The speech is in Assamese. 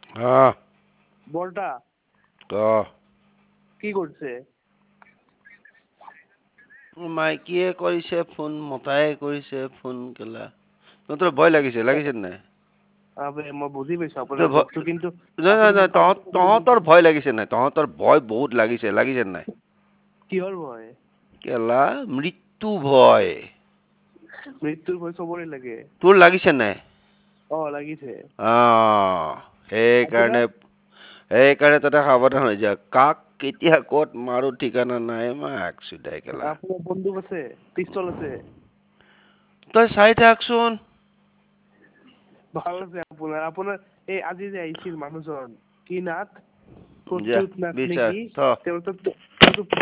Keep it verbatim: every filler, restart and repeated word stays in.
হ্যাঁ বলটা ক কি করছে? মাইকীয়ে কৰিছে ফোন, মতায়ে কৰিছে ফোন কেলা। তোৰ ভয় লাগিছে, লাগিছে নাই? আবে মই বুজি পাইছো তোৰ আপোনাৰ ভয় দুখটো, কিন্তু নাই নাই আপুনি নাই মোক তহঁত কামটো কৰিব তহঁতৰ দিবচোন। ভয় লাগিছে নাই? তহঁতৰ ভয় বহুত লাগিছে, লাগিছে নাই? কিহৰ ভয়? কেলা মৃত্যু ভয়। মৃত্যুৰ ভয় চবৰে লাগে। তোৰ লাগিছে নাই? অ লাগিছে। অ' আপোনাৰ সেইকাৰণে সেইকাৰণে তাতে সাৱধান হৈ যা। কাক কেতিয়া ক'ত মাৰো ঠিকানা নাই মাক চোদাই কেলা। আপোনাৰ বন্দুক আছে? পিষ্টল আছে? তই চাই থাকচোন। ভাল আছে আপোনাৰ। আপোনাৰ এই আজি যে আহিছিল মানুহজন, কি নাথ? যা প্ৰদ্যুৎ নাথ নে বিচাৰ কি? থ তেওঁ তো তেওঁতো